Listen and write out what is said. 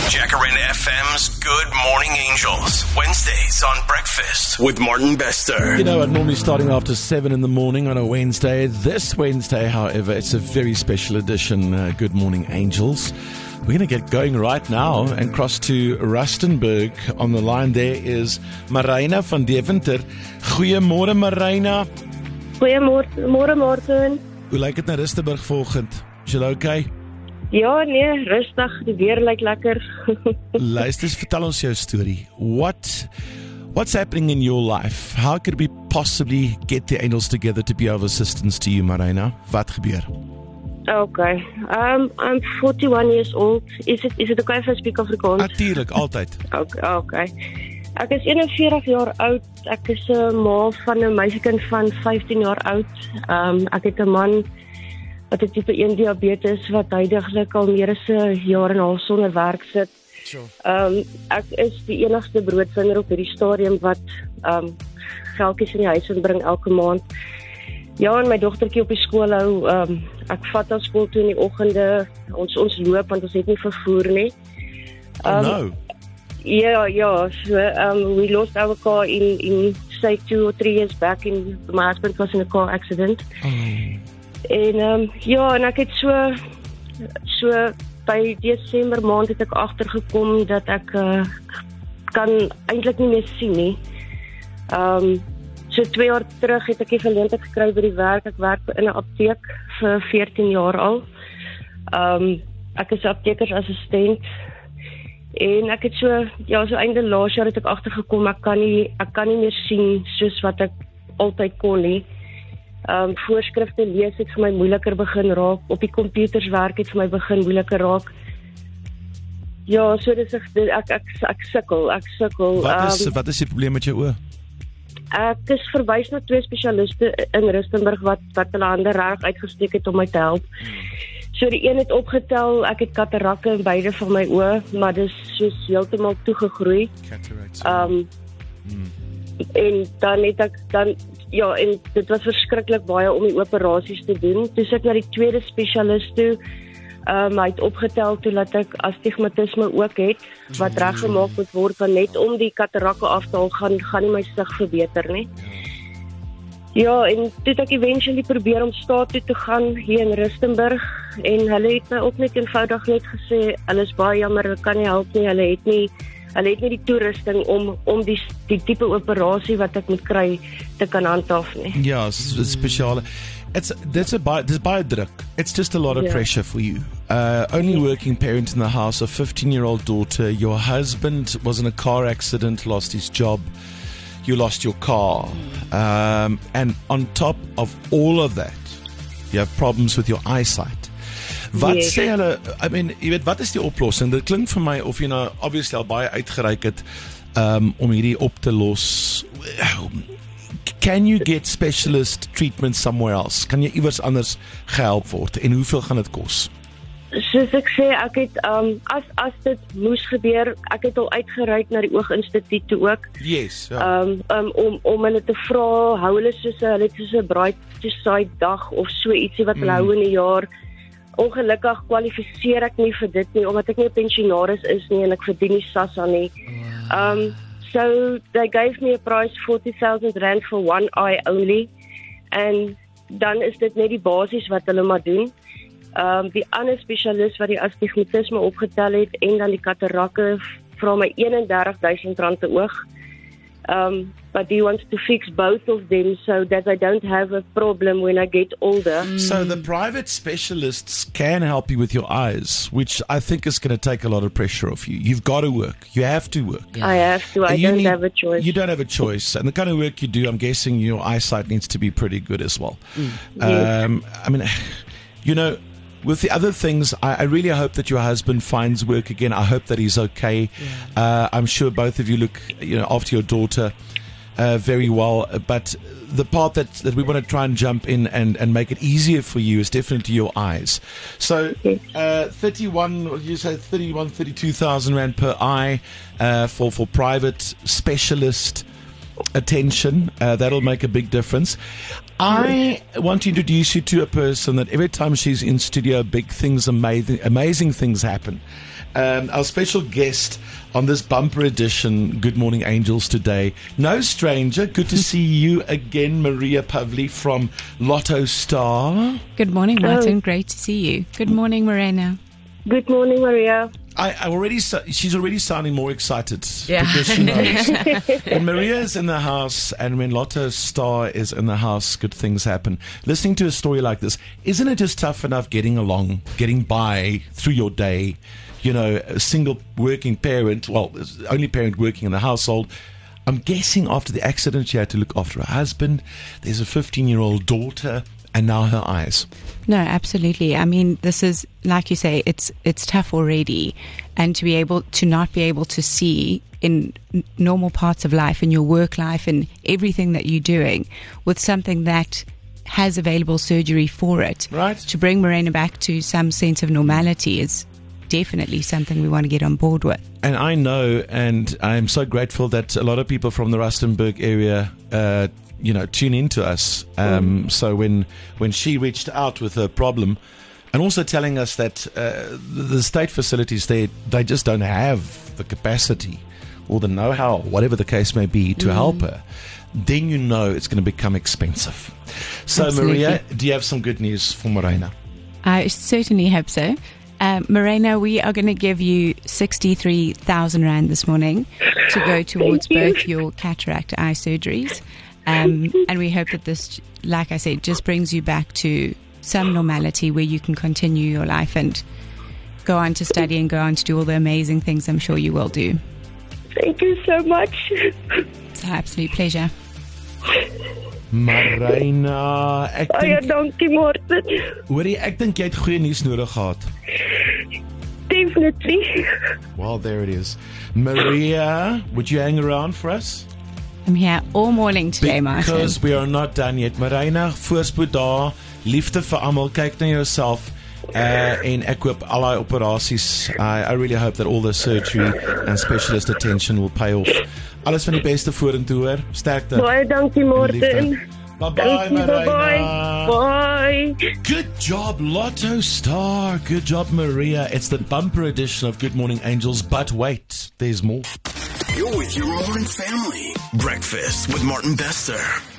Jacaranda FM's Good Morning Angels. Wednesdays on Breakfast with Martin Bester. You know, I'm normally starting after 7 in the morning on a Wednesday. This Wednesday, however, it's a very special edition, Good Morning Angels. We're going to get going right now and cross to Rustenburg. On the line there is Marina van Deventer. Goeiemôre, Marina. Goeiemôre, Martin. Hoe lyk dit na Rustenburg vanoggend? Is jy okay? Ja, nee, rustig. Die weer lyk lekker. Luister, vertel ons jou storie. What's happening in your life? How could we possibly get the angels together to be of assistance to you, Marina? Wat gebeur? Okay. I'm 41 years old. Is it okay if I speak Afrikaans? Natuurlijk, altyd. Okay. Ek is 41 jaar oud. Ek is 'n ma van 'n meisiekind van 15 jaar oud. Ek het 'n man wat 'n tipe 1 diabetes wat huidiglik al meer as 'n jaar en 'n half sonder werk sit. Ek is die enigste broodwinner op hierdie stadium wat geldjies in die huis inbring elke maand. Ja, en my dogtertjie op die skool hou. Ek vat haar skool toe in die oggende. Ons loop want ons het nie vervoer nie. No. Yeah. So, we lost our car in say 2 or 3 years back. My husband was in a car accident. En en ek het so by Desember maand het ek agtergekom dat ek kan eintlik nie meer sien nie. So 2 jaar terug het ek die geleentheid gekry by die werk. Ek werk in 'n apteek vir 14 jaar al. Ek is 'n aptekersassistent. En ek het so einde laas jaar het ek agtergekom ek kan nie meer sien soos wat ek altyd kon nie. Voorskrifte lees het vir my moeiliker begin raak. Op die computers werk het vir my begin moeiliker raak. Ja, so dis ek sukkel. Wat is die probleem met jou oë? Ek is verwys na 2 spesialiste in Rustenburg wat hulle hande reg uitgesteek het om my te help. So die een het opgetel, ek het katarakke in beide van my oë, maar dis soos heeltemal toegegroei. En dan het ek en dit was verskriklik baie om die operasies te doen. Toe sit ek na die tweede spesialist toe. Hy het opgetel toe dat ek astigmatisme ook het, wat reggemaak moet word, want net om die katarakke af te haal, gaan nie my sig verbeter nie. Ja, en toe het ek eventually probeer om staat toe te gaan hier in Rustenburg, en hulle het my ook net eenvoudig net gesê, hulle is baie jammer, hulle kan nie help nie, hulle het nie die toerusting om die tipe operasie wat ek moet kry te kan handhaaf nie. Ja, spesiale. There's baie druk. It's just a lot of pressure for you. Only working parent in the house, a 15-year-old daughter. Your husband was in a car accident, lost his job. You lost your car. And on top of all of that, you have problems with your eyesight. Wat sê hulle, jy weet, wat is die oplossing? Dit klink vir my of jy nou obviously al baie uitgereik het om hierdie op te los. Can you get specialist treatment somewhere else? Kan jy iewers anders gehelp word? En hoeveel gaan dit kos? Soos ek sê, ek het as dit moes gebeur, ek het al uitgereik na die Ooginstituut toe ook. Yes. Om hulle te vra, hou hulle soos 'n bright to sight dag of so ietsie wat hulle hou in 'n jaar. Ongelukkig kwalifiseer ek nie vir dit nie, omdat ek nie 'n pensionaris is nie en ek verdien nie SASSA nie. So they gave me a price 40,000 rand for one eye only, en dan is dit net die basis wat hulle maar doen. Die ander spesialist wat die astigmatisme opgetel het en dan die katarakke vra my 31,000 rand per oog. But he wants to fix both of them so that I don't have a problem when I get older. So the private specialists can help you with your eyes, which I think is going to take a lot of pressure off you. You've got to work. You have to work. Yeah. I have to. I don't have a choice. You don't have a choice. And the kind of work you do, I'm guessing your eyesight needs to be pretty good as well. Yes. With the other things, I really hope that your husband finds work again. I hope that he's okay. I'm sure both of you look, after your daughter very well. But the part that we want to try and jump in and make it easier for you is definitely your eyes. So 32,000 Rand per eye for private specialist. attention. That'll make a big difference. I want to introduce you to a person that every time she's in studio, big things, amazing things happen. Our special guest on this bumper edition, Good Morning Angels today. No stranger. Good to see you again, Maria Pavli from Lotto Star. Good morning, Martin. Great to see you. Good morning, Morena. Good morning, Maria. She's already sounding more excited. Yeah. Because she knows. When Maria is in the house and when Lotto Star is in the house, good things happen. Listening to a story like this, isn't it just tough enough getting along, getting by through your day? You know, a single working parent, only parent working in the household. I'm guessing after the accident, she had to look after her husband. There's a 15-year-old daughter. And now her eyes. No, absolutely. I mean, this is, like you say, it's tough already. And to not be able to see in normal parts of life, in your work life and everything that you're doing with something that has available surgery for it. Right. To bring Morena back to some sense of normality is definitely something we want to get on board with. And I know, and I'm so grateful that a lot of people from the Rustenburg area tune into us. So when she reached out with her problem, and also telling us that the state facilities they just don't have the capacity or the know-how, whatever the case may be, to help her, then you know it's going to become expensive. So Absolutely. Maria, do you have some good news for Morena? I certainly hope so. Morena, we are going to give you 63,000 Rand this morning to go towards both your cataract eye surgeries. And we hope that this, like I said, just brings you back to some normality where you can continue your life and go on to study and go on to do all the amazing things I'm sure you will do. Thank you so much. It's an absolute pleasure. Morena, Dankie, Martin. Hoorie, ek dink jy het goeie nuus nodig gehad. Definitely. Well, there it is. Maria, would you hang around for us? I'm here all morning today, Martin. Because we are not done yet. Morena, voorspoed daar, liefde vir almal, kyk na jouself. En ek hoop al die operasies, I really hope that all the surgery and specialist attention will pay off. Alles van die beste vorentoe, hoor. Sterkte. Baie dankie, Martin. Bye-bye, Morena. Bye. Good job, Lotto Star. Good job, Maria. It's the bumper edition of Good Morning Angels, but wait, there's more. You're with your morning family. Breakfast with Martin Bester.